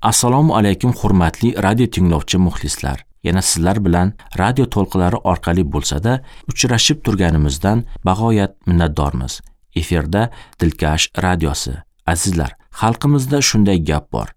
Assalomu alaykum hurmatli radio tinglovchi muxlislar. Yana sizlar bilan radio to'lqinlari orqali bo'lsa-da uchrashib turganimizdan bag'oyat minnatdormiz. Efirda Dilkash radiosi. Azizlar, xalqimizda shunday gap bor.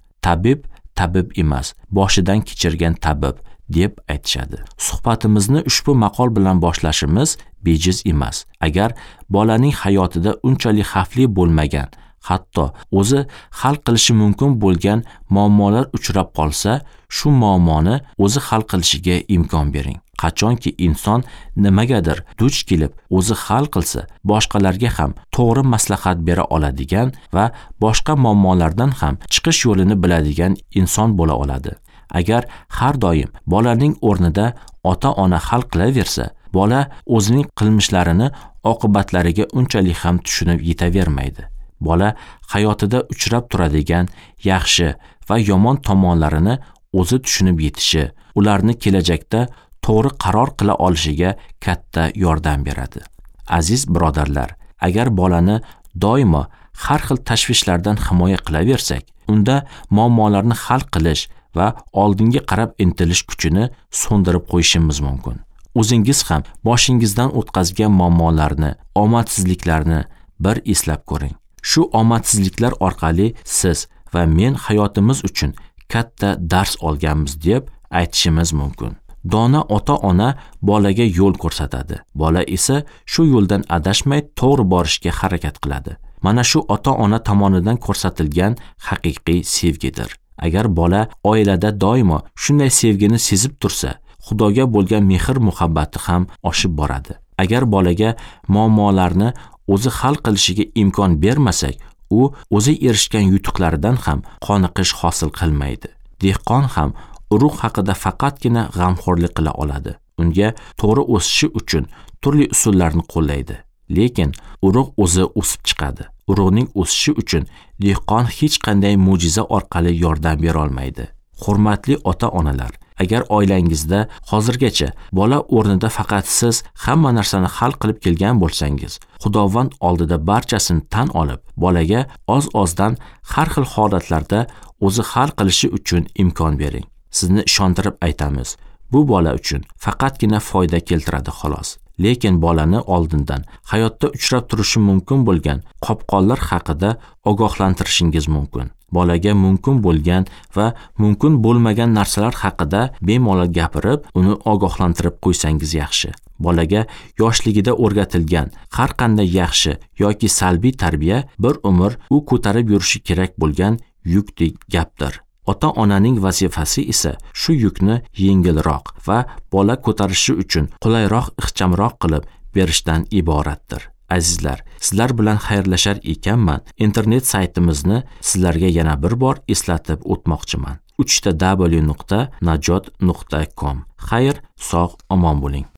Tabib emas, boshidan kechirgan tabib deb aytishadi. Suhbatimizni ushbu maqol bilan boshlashimiz bejiz emas. Agar bolaning hayotida unchalik xavfli bo'lmagan, hatto o'zi hal qilishi mumkin bo'lgan muammolar uchrab qolsa, shu muammoni o'zi hal qilishiga imkon bering. Qachonki inson nimagadir duch kelib, o'zi hal qilsa, boshqalarga ham to'g'ri maslahat bera oladigan va boshqa muammolardan ham chiqish yo'lini biladigan inson bo'la oladi. Agar har doim bolaning o'rnida ota-ona hal qilaversa, bola o'zining qilmishlarini oqibatlariga unchalik ham tushunib yetavermaydi. Bola hayotida uchrab turadigan yaxshi va yomon tomonlarini o'zi tushunib yetishi, ularni kelajakda to'g'ri qaror qila olishiga katta yordam beradi. Aziz birodarlar, agar bolani doimo har xil tashvishlardan himoya qilaversak, unda muammolarni hal qilish va oldinga qarab intilish kuchini so'ndirib qo'yishimiz mumkin. O'zingiz ham boshingizdan o'tkazgan muammolarni, omadsizliklarni bir eslab ko'ring. Shu omadsizliklar orqali siz va men hayotimiz uchun katta dars olganmiz deb aytishimiz mumkin. Dono ota-ona bolaga yo'l ko'rsatadi. Bola esa shu yo'ldan adashmay to'g'ri borishga harakat qiladi. Mana shu ota-ona tomonidan ko'rsatilgan haqiqiy sevgidir. Agar bola oilada doimo shunday sevgini sezib tursa, Xudoga bo'lgan mehr-muhabbati ham oshib boradi. Agar bolaga muammolarni o'zi hal qilishiga imkon bermasak, u o'zi erishgan yutuqlaridan ham qoniqish hosil qilmaydi. Dehqon ham urug' haqida faqatgina g'amxo'rlik qila oladi. Unga to'g'ri o'sishi uchun turli usullarni qo'llaydi. Lekin urug' o'zi o'sib chiqadi. Urug'ning o'sishi uchun dehqon hech qanday mo'jiza orqali yordam bera olmaydi. Hurmatli ota-onalar, agar oilangizda hozirgacha bola o'rnida faqat siz hamma narsani hal qilib kelgan bo'lsangiz, Xudovand oldida barchasini tan olib, bolaga oz-ozdan har xil holatlarda o'zi hal qilishi uchun imkon bering. Sizni ishontirib aytamiz, bu bola uchun faqatgina foyda keltiradi xolos. Lekin bolani oldindan hayotda uchrab turishi mumkin bo'lgan qopqonlar haqida ogohlantirishingiz mumkin. Bolaga mumkin bo'lgan va mumkin bo'lmagan narsalar haqida bemalol gapirib, uni ogohlantirib qo'ysangiz yaxshi. Bolaga yoshligida o'rgatilgan har qanday yaxshi yoki salbiy tarbiya bir umr u ko'tarib yurishi kerak bo'lgan yukdek gapdir. Ota-onaning vazifasi esa shu yukni yengilroq va bola ko'tarishi uchun qulayroq, ixchamroq qilib berishdan iboratdir. Azizlar, sizlar bilan xayrlashar ekanman. Internet saytimizni sizlarga yana bir bor eslatib o'tmoqchiman. 3w.najot.com. Xayr, sog', omon bo'ling.